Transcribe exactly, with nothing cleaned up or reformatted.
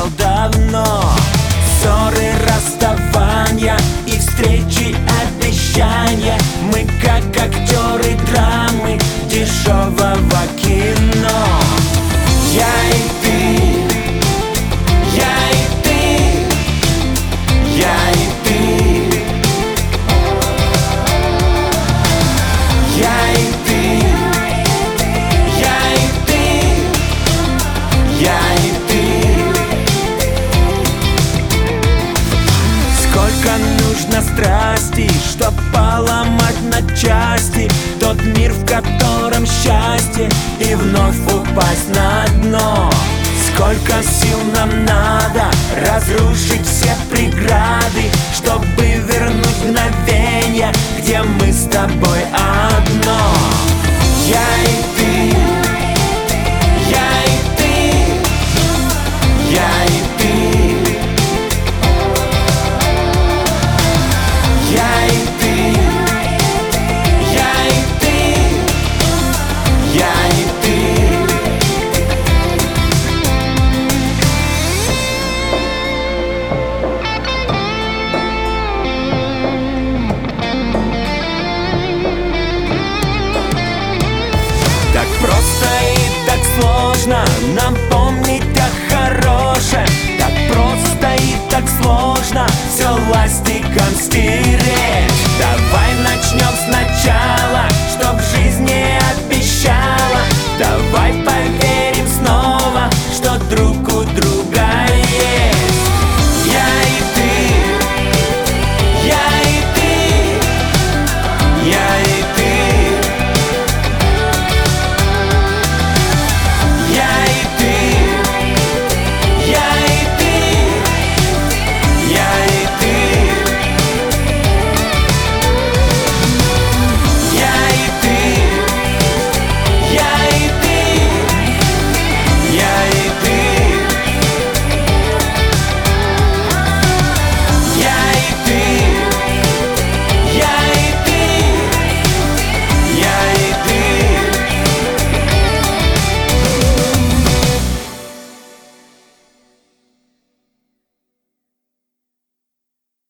хотел давно. Ссоры, расставания и встречи, обещания. Мы как актеры драмы дешевого кино. Я и ты, я и ты, я и ты, я и ты, я и ты, я и ты. Сколько нужно страсти, чтоб поломать на части тот мир, в котором счастье, и вновь упасть на дно. Сколько сил нам надо разрушить все преграды, чтобы вернуть мгновенье, где мы с тобой одно. Я и